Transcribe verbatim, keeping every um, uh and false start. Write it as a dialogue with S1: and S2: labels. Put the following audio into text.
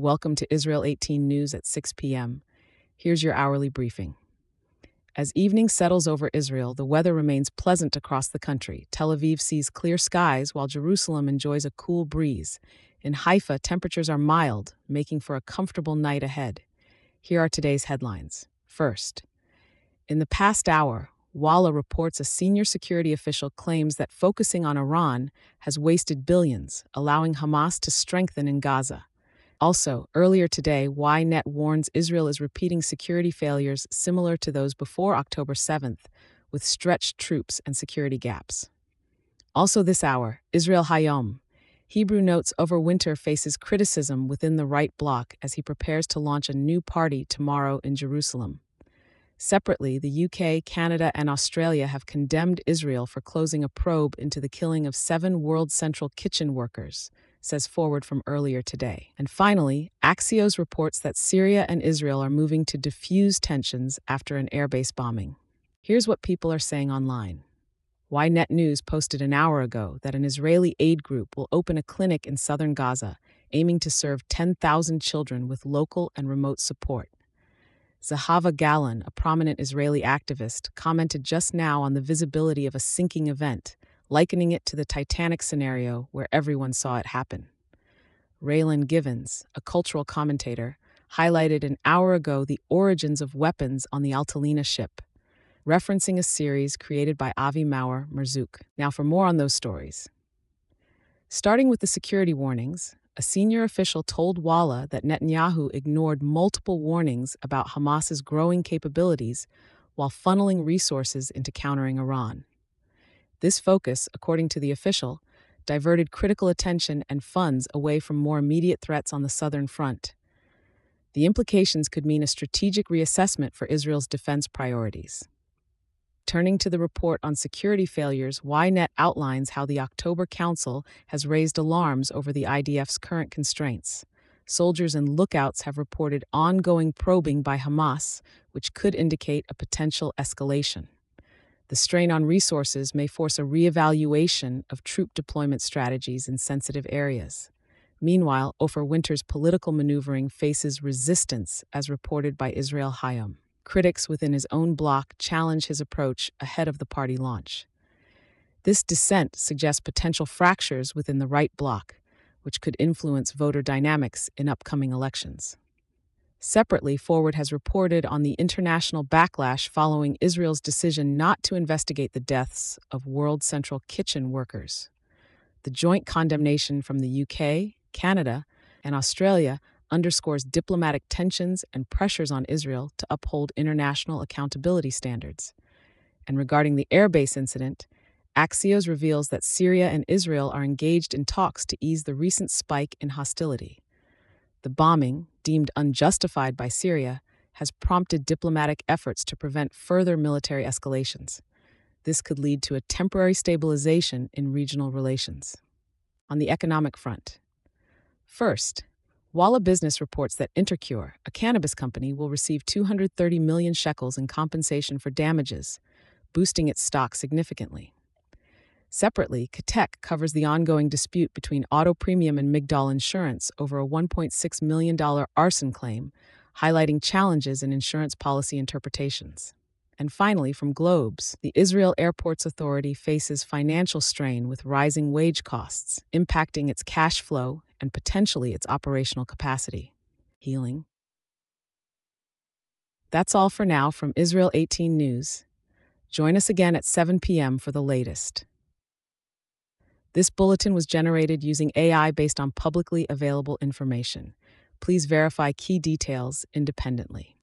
S1: Welcome to Israel eighteen News at six p m. Here's your hourly briefing. As evening settles over Israel, the weather remains pleasant across the country. Tel Aviv sees clear skies while Jerusalem enjoys a cool breeze. In Haifa, temperatures are mild, making for a comfortable night ahead. Here are today's headlines. First, in the past hour, Walla reports a senior security official claims that focusing on Iran has wasted billions, allowing Hamas to strengthen in Gaza. Also, earlier today, Ynet warns Israel is repeating security failures similar to those before October seventh, with stretched troops and security gaps. Also this hour, Israel Hayom. Hebrew notes Overwinter faces criticism within the right bloc as he prepares to launch a new party tomorrow in Jerusalem. Separately, the U K, Canada, and Australia have condemned Israel for closing a probe into the killing of seven World Central Kitchen workers, says Forward from earlier today. And finally, Axios reports that Syria and Israel are moving to diffuse tensions after an airbase bombing. Here's what people are saying online. Ynet News posted an hour ago that an Israeli aid group will open a clinic in southern Gaza, aiming to serve ten thousand children with local and remote support. Zahava Galon, a prominent Israeli activist, commented just now on the visibility of a sinking event, likening it to the Titanic scenario where everyone saw it happen. Raylan Givens, a cultural commentator, highlighted an hour ago the origins of weapons on the Altalena ship, referencing a series created by Avi Maurer Merzouk. Now for more on those stories. Starting with the security warnings, a senior official told Walla that Netanyahu ignored multiple warnings about Hamas's growing capabilities while funneling resources into countering Iran. This focus, according to the official, diverted critical attention and funds away from more immediate threats on the southern front. The implications could mean a strategic reassessment for Israel's defense priorities. Turning to the report on security failures, Ynet outlines how the October Council has raised alarms over the I D F's current constraints. Soldiers and lookouts have reported ongoing probing by Hamas, which could indicate a potential escalation. The strain on resources may force a reevaluation of troop deployment strategies in sensitive areas. Meanwhile, Ofer Winter's political maneuvering faces resistance, as reported by Israel Hayom. Critics within his own bloc challenge his approach ahead of the party launch. This dissent suggests potential fractures within the right bloc, which could influence voter dynamics in upcoming elections. Separately, Forward has reported on the international backlash following Israel's decision not to investigate the deaths of World Central Kitchen workers. The joint condemnation from the U K, Canada, and Australia underscores diplomatic tensions and pressures on Israel to uphold international accountability standards. And regarding the airbase incident, Axios reveals that Syria and Israel are engaged in talks to ease the recent spike in hostility. The bombing, deemed unjustified by Syria, has prompted diplomatic efforts to prevent further military escalations. This could lead to a temporary stabilization in regional relations. On the economic front, first, Walla Business reports that Intercure, a cannabis company, will receive two hundred thirty million shekels in compensation for damages, boosting its stock significantly. Separately, Katek covers the ongoing dispute between Auto Premium and Migdal Insurance over a one point six million dollars arson claim, highlighting challenges in insurance policy interpretations. And finally, from Globes, the Israel Airports Authority faces financial strain with rising wage costs, impacting its cash flow and potentially its operational capacity. Healing. That's all for now from Israel eighteen News. Join us again at seven p m for the latest. This bulletin was generated using A I based on publicly available information. Please verify key details independently.